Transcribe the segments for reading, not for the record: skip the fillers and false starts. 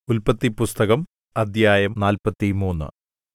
ഉല്പത്തിപ്പുസ്തകം അദ്ധ്യായം 43.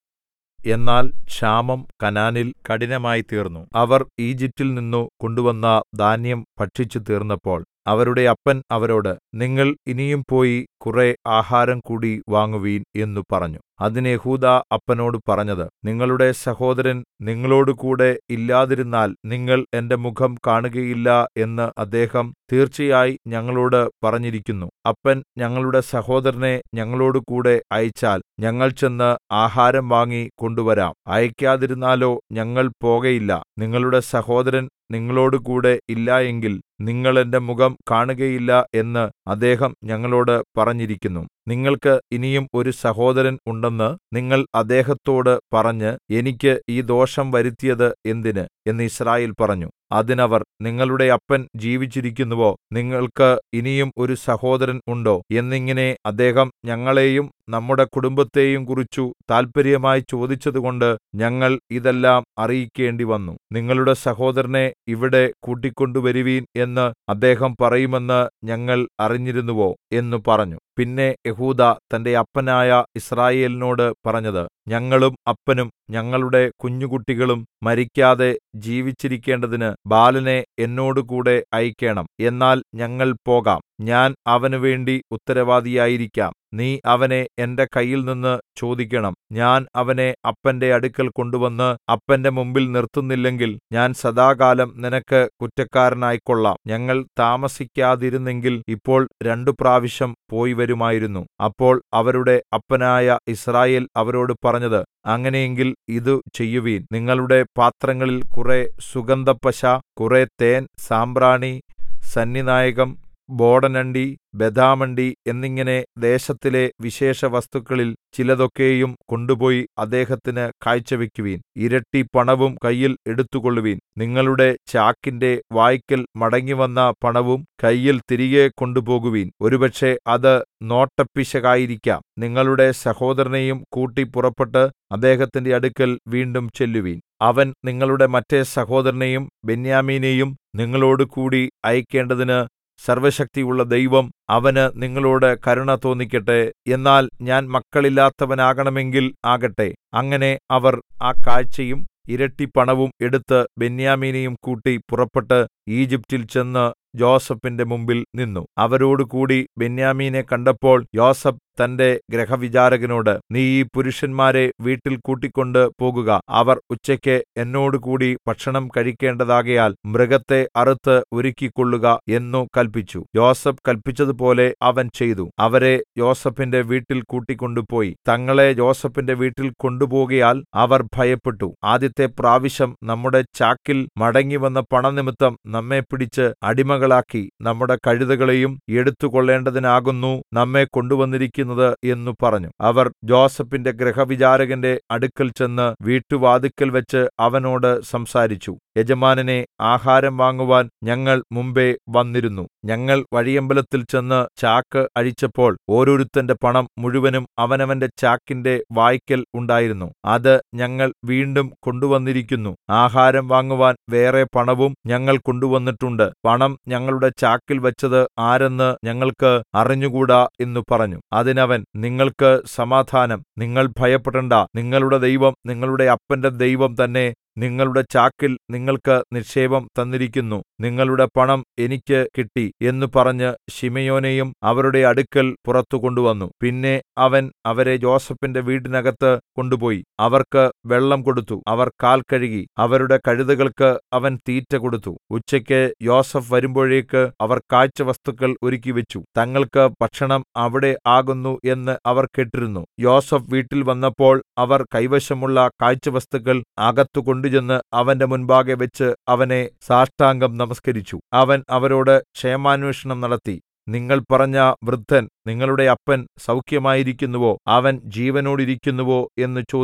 എന്നാൽ ക്ഷാമം കനാനിൽ കഠിനമായിത്തീർന്നു. അവർ ഈജിപ്റ്റിൽ നിന്നു കൊണ്ടുവന്ന ധാന്യം ഭക്ഷിച്ചു തീർന്നപ്പോൾ അവരുടെ അപ്പൻ അവരോട്, നിങ്ങൾ ഇനിയും പോയി കുറെ ആഹാരം കൂടി വാങ്ങുവിൻ എന്നു പറഞ്ഞു. അതിന് യെഹൂദാ അപ്പനോട് പറഞ്ഞത്, നിങ്ങളുടെ സഹോദരൻ നിങ്ങളോടുകൂടെ ഇല്ലാതിരുന്നാൽ നിങ്ങൾ എന്റെ മുഖം കാണുകയില്ല എന്ന് അദ്ദേഹം തീർച്ചയായി ഞങ്ങളോട് പറഞ്ഞിരിക്കുന്നു. അപ്പൻ ഞങ്ങളുടെ സഹോദരനെ ഞങ്ങളോടുകൂടെ അയച്ചാൽ ഞങ്ങൾ ചെന്ന് ആഹാരം വാങ്ങി കൊണ്ടുവരാം. അയക്കാതിരുന്നാലോ ഞങ്ങൾ പോകയില്ല. നിങ്ങളുടെ സഹോദരൻ നിങ്ങളോടുകൂടെ ഇല്ല എങ്കിൽ നിങ്ങൾ എന്റെ മുഖം കാണുകയില്ല എന്ന് അദ്ദേഹം ഞങ്ങളോട് പറഞ്ഞിരിക്കുന്നു. നിങ്ങൾക്ക് ഇനിയും ഒരു സഹോദരൻ ഉണ്ടെന്ന് നിങ്ങൾ അദ്ദേഹത്തോട് പറഞ്ഞ് എനിക്ക് ഈ ദോഷം വരുത്തിയത് എന്തിന് എന്ന് യിസ്രായേൽ പറഞ്ഞു. അതിനവർ, നിങ്ങളുടെ അപ്പൻ ജീവിച്ചിരിക്കുന്നുവോ? നിങ്ങൾക്ക് ഇനിയും ഒരു സഹോദരൻ ഉണ്ടോ എന്നിങ്ങനെ അദ്ദേഹം ഞങ്ങളെയും നമ്മുടെ കുടുംബത്തെയും കുറിച്ചു താല്പര്യമായി ചോദിച്ചതുകൊണ്ട് ഞങ്ങൾ ഇതെല്ലാം അറിയിക്കേണ്ടിവന്നു. നിങ്ങളുടെ സഹോദരനെ ഇവിടെ കൂട്ടിക്കൊണ്ടുവരുവിൻ എന്ന് അദ്ദേഹം പറയുമെന്ന് ഞങ്ങൾ അറിഞ്ഞിരുന്നുവോ എന്ന് പറഞ്ഞു. പിന്നെ യെഹൂദാ തന്റെ അപ്പനായ യിസ്രായേലിനോട് പറഞ്ഞത്, ഞങ്ങളും അപ്പനും ഞങ്ങളുടെ കുഞ്ഞുകുട്ടികളും മരിക്കാതെ ജീവിച്ചിരിക്കേണ്ടതിന് ബാലനെ എന്നോടുകൂടെ അയക്കേണം. എന്നാൽ ഞങ്ങൾ പോകാം. ഞാൻ അവന് വേണ്ടി ഉത്തരവാദിയായിരിക്കാം. നീ അവനെ എന്റെ കയ്യിൽനിന്ന് ചോദിക്കണം. ഞാൻ അവനെ അപ്പന്റെ അടുക്കൽ കൊണ്ടുവന്ന് അപ്പന്റെ മുമ്പിൽ നിർത്തുന്നില്ലെങ്കിൽ ഞാൻ സദാകാലം നിനക്ക് കുറ്റക്കാരനായിക്കൊള്ളാം. ഞങ്ങൾ താമസിക്കാതിരുന്നെങ്കിൽ ഇപ്പോൾ 2 പ്രാവശ്യം പോയി വരുമായിരുന്നു. അപ്പോൾ അവരുടെ അപ്പനായ യിസ്രായേൽ അവരോട് പറഞ്ഞത്, അങ്ങനെയെങ്കിൽ ഇതു ചെയ്യുവിൻ. നിങ്ങളുടെ പാത്രങ്ങളിൽ കുറെ സുഗന്ധപ്പശ, കുറെ തേൻ, സാമ്പ്രാണി, സന്നിനായകം, ബോടനണ്ടി, ബദാമണ്ടി എന്നിങ്ങനെ ദേശത്തിലെ വിശേഷവസ്തുക്കളിൽ ചിലതൊക്കെയും കൊണ്ടുപോയി അദ്ദേഹത്തിന് കാഴ്ചവെക്കുവിൻ. ഇരട്ടി പണവും കയ്യിൽ എടുത്തുകൊള്ളുവിൻ. നിങ്ങളുടെ ചാക്കിന്റെ വായ്ക്കൽ മടങ്ങിവന്ന പണവും കയ്യിൽ തിരികെ കൊണ്ടുപോകുവിൻ. ഒരുപക്ഷേ അത് നോട്ടപ്പിശകായിരിക്കാം. നിങ്ങളുടെ സഹോദരനെയും കൂട്ടി പുറപ്പെട്ട് അദ്ദേഹത്തിന്റെ അടുക്കൽ വീണ്ടും ചെല്ലുവിൻ. അവൻ നിങ്ങളുടെ മറ്റേ സഹോദരനെയും ബെന്യാമീനെയും നിങ്ങളോടുകൂടി അയക്കേണ്ടതിന് സർവ്വശക്തിയുള്ള ദൈവം അവന് നിങ്ങളോട് കരുണ തോന്നിക്കട്ടെ. എന്നാൽ ഞാൻ മക്കളില്ലാത്തവനാകണമെങ്കിൽ ആകട്ടെ. അങ്ങനെ അവർ ആ കാഴ്ചയും ഇരട്ടി പണവും എടുത്ത് ബെന്യാമീനെയും കൂട്ടി പുറപ്പെട്ട് ഈജിപ്റ്റിൽ ചെന്ന് യോസേഫിന്റെ മുമ്പിൽ നിന്നു. അവരോടുകൂടി ബെന്യാമീനെ കണ്ടപ്പോൾ യോസേഫ് തന്റെ ഗൃഹവിചാരകനോട്, നീ ഈ പുരുഷന്മാരെ വീട്ടിൽ കൂട്ടിക്കൊണ്ട് പോകുക. അവർ ഉച്ചയ്ക്ക് എന്നോടുകൂടി ഭക്ഷണം കഴിക്കേണ്ടതാകയാൽ മൃഗത്തെ അറുത്ത് ഒരുക്കിക്കൊള്ളുക എന്നു കല്പിച്ചു. യോസേഫ് കല്പിച്ചതുപോലെ അവൻ ചെയ്തു. അവരെ യോസേഫിന്റെ വീട്ടിൽ കൂട്ടിക്കൊണ്ടുപോയി. തങ്ങളെ യോസേഫിന്റെ വീട്ടിൽ കൊണ്ടുപോകയാൽ അവർ ഭയപ്പെട്ടു. ആദ്യത്തെ പ്രാവശ്യം നമ്മുടെ ചാക്കിൽ മടങ്ങിവന്ന പണനിമിത്തം നമ്മെ പിടിച്ച് അടിമകളാക്കി നമ്മുടെ കഴുതകളെയും എടുത്തുകൊള്ളേണ്ടതിനാകുന്നു നമ്മെ കൊണ്ടുവന്നിരിക്കുന്നത് എന്നു പറഞ്ഞു. അവർ യോസേഫിന്റെ ഗൃഹവിചാരകന്റെ അടുക്കൽ ചെന്ന് വീട്ടുവാതിൽക്കൽ വെച്ച് അവനോട് സംസാരിച്ചു. യജമാനനെ, ആഹാരം വാങ്ങുവാൻ ഞങ്ങൾ മുമ്പെ വന്നിരുന്നു. ഞങ്ങൾ വഴിയമ്പലത്തിൽ ചെന്ന് ചാക്ക് അഴിച്ചപ്പോൾ ഓരോരുത്തന്റെ പണം മുഴുവനും അവനവന്റെ ചാക്കിന്റെ വായ്ക്കൽ ഉണ്ടായിരുന്നു. അത് ഞങ്ങൾ വീണ്ടും കൊണ്ടുവന്നിരിക്കുന്നു. ആഹാരം വാങ്ങുവാൻ വേറെ പണവും ഞങ്ങൾ കൊണ്ടുവന്നിട്ടുണ്ട്. പണം ഞങ്ങളുടെ ചാക്കിൽ വെച്ചത് ആരെന്ന് ഞങ്ങൾക്ക് അറിഞ്ഞുകൂടാ എന്നു പറഞ്ഞു. അതിനവൻ, നിങ്ങൾക്ക് സമാധാനം. നിങ്ങൾ ഭയപ്പെടേണ്ടാ. നിങ്ങളുടെ ദൈവം നിങ്ങളുടെ അപ്പന്റെ ദൈവം തന്നെ നിങ്ങളുടെ ചാക്കിൽ നിങ്ങൾക്ക് നിക്ഷേപം തന്നിരിക്കുന്നു. നിങ്ങളുടെ പണം എനിക്ക് കിട്ടി എന്ന് പറഞ്ഞ് ശിമെയോനെയും അവരുടെ അടുക്കൽ പുറത്തു കൊണ്ടുവന്നു. പിന്നെ അവൻ അവരെ യോസേഫിന്റെ വീടിനകത്ത് കൊണ്ടുപോയി അവർക്ക് വെള്ളം കൊടുത്തു. അവർ കാൽ കഴുകി. അവരുടെ കഴുതകൾക്ക് അവൻ തീറ്റ കൊടുത്തു. ഉച്ചയ്ക്ക് യോസേഫ് വരുമ്പോഴേക്ക് അവർ കാഴ്ചവസ്തുക്കൾ ഒരുക്കിവെച്ചു. തങ്ങൾക്ക് ഭക്ഷണം അവിടെ ആകുന്നു എന്ന് അവർ കേട്ടിരുന്നു. യോസേഫ് വീട്ടിൽ വന്നപ്പോൾ അവർ കൈവശമുള്ള കാഴ്ചവസ്തുക്കൾ അകത്തു കൊണ്ടുചെന്ന് അവന്റെ മുൻപാകെ വെച്ച് അവനെ സാഷ്ടാംഗം നമസ്കരിച്ചു. അവൻ അവരോട് ക്ഷേമാന്വേഷണം നടത്തി. നിങ്ങൾ പറഞ്ഞ വൃദ്ധൻ നിങ്ങളുടെ അപ്പൻ സൗഖ്യമായിരിക്കുന്നുവോ? അവൻ ജീവനോടിരിക്കുന്നുവോ എന്ന് ചോദിച്ചു.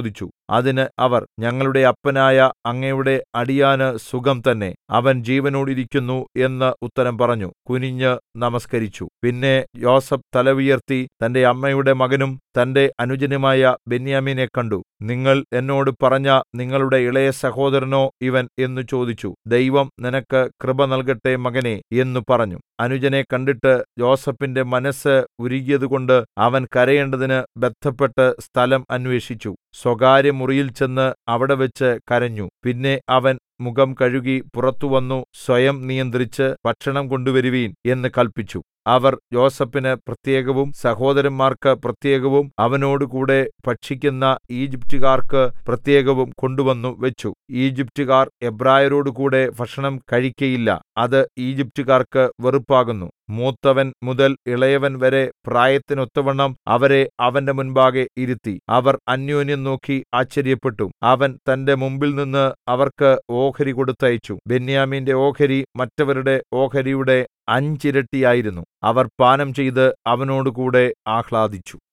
അതിന് അവർ, ഞങ്ങളുടെ അപ്പനായ അങ്ങയുടെ അടിയാന് സുഖം തന്നെ, അവൻ ജീവനോടിരിക്കുന്നു എന്ന് ഉത്തരം പറഞ്ഞു. കുനിഞ്ഞ് നമസ്കരിച്ചു. പിന്നെ യോസേഫ് തല ഉയർത്തി തന്റെ അമ്മയുടെ മകനും തന്റെ അനുജനുമായ ബെന്യാമീനെ കണ്ടു. നിങ്ങൾ എന്നോട് പറഞ്ഞ നിങ്ങളുടെ ഇളയ സഹോദരനോ ഇവൻ എന്നു ചോദിച്ചു. ദൈവം നിനക്ക് കൃപ നൽകട്ടെ മകനേ എന്നു പറഞ്ഞു. അനുജനെ കണ്ടിട്ട് യോസേഫിന്റെ മനസ്സ് ഉരുകിയതുകൊണ്ട് അവൻ കരയേണ്ടതിന് ബദ്ധപ്പെട്ട് സ്ഥലം അന്വേഷിച്ചു. സ്വകാര്യമുറിയിൽ ചെന്ന് അവിടെവെച്ച് കരഞ്ഞു. പിന്നെ അവൻ മുഖം കഴുകി പുറത്തുവന്നു സ്വയം നിയന്ത്രിച്ച് ഭക്ഷണം കൊണ്ടുവരുവീൻ എന്ന് കല്പിച്ചു. അവർ യോസേഫിന് പ്രത്യേകവും സഹോദരന്മാർക്ക് പ്രത്യേകവും അവനോടുകൂടെ ഭക്ഷിക്കുന്ന ഈജിപ്റ്റുകാർക്ക് പ്രത്യേകവും കൊണ്ടുവന്നു വെച്ചു. ഈജിപ്റ്റുകാർ എബ്രായരോടുകൂടെ ഭക്ഷണം കഴിക്കയില്ല, അത് ഈജിപ്റ്റുകാർക്ക് വെറുപ്പാകുന്നു. മൂത്തവൻ മുതൽ ഇളയവൻ വരെ പ്രായത്തിനൊത്തവണ്ണം അവരെ അവന്റെ മുൻപാകെ ഇരുത്തി. അവർ അന്യോന്യം നോക്കി ആശ്ചര്യപ്പെട്ടു. അവൻ തന്റെ മുമ്പിൽനിന്ന് അവർക്ക് ഓഹരി കൊടുത്തയച്ചു. ബെന്യാമീന്റെ ഓഹരി മറ്റവരുടെ ഓഹരിയുടെ 5 ഇരട്ടിയായിരുന്നു. അവർ പാനം ചെയ്ത് അവനോടുകൂടെ ആഹ്ലാദിച്ചു.